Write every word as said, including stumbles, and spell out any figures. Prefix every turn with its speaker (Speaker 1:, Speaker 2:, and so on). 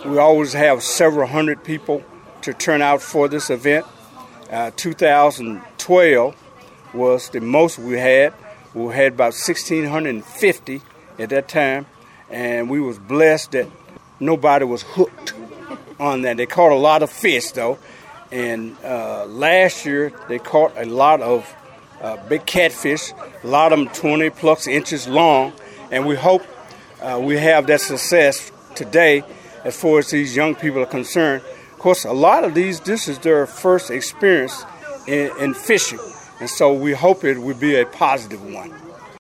Speaker 1: we always have several hundred people to turn out for this event. Uh, two thousand twelve was the most we had. We had about one thousand six hundred fifty at that time, and we was blessed that nobody was hooked on that. They caught a lot of fish, though, and uh, last year they caught a lot of uh, big catfish, a lot of them twenty plus inches long, and we hope uh, we have that success today as far as these young people are concerned. Of course, a lot of these, this is their first experience in, in fishing, and so we hope it will be a positive one.